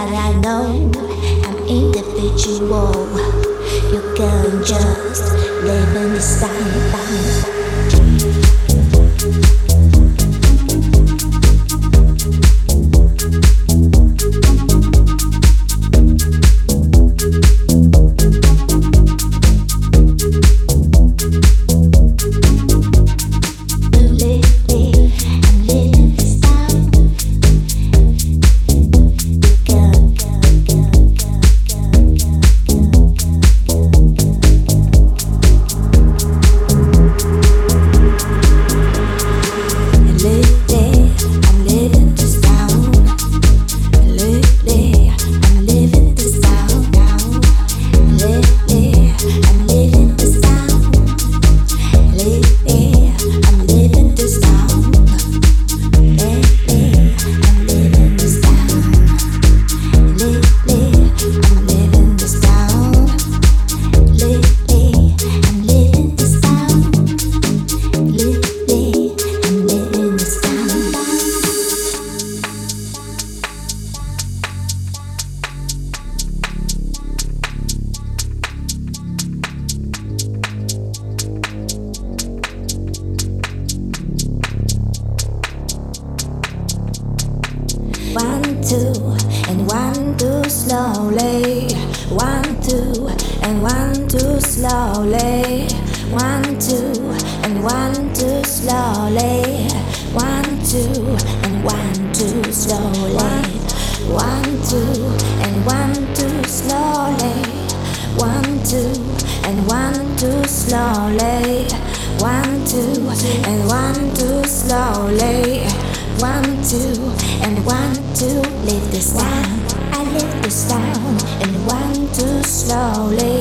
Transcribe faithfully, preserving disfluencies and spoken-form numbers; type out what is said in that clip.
but I know I'm individual. You can just live in the style. One, two, and one, two, slowly. One, two, and one, two, slowly. One, two, and one, two, slowly. One, two, and one, two, slowly. One, two, and one, two, slowly. One, two, and one, two, slowly. One, two, and one, two, slowly. One, two, and one, two, live this down. I live this down, and one, two, slowly.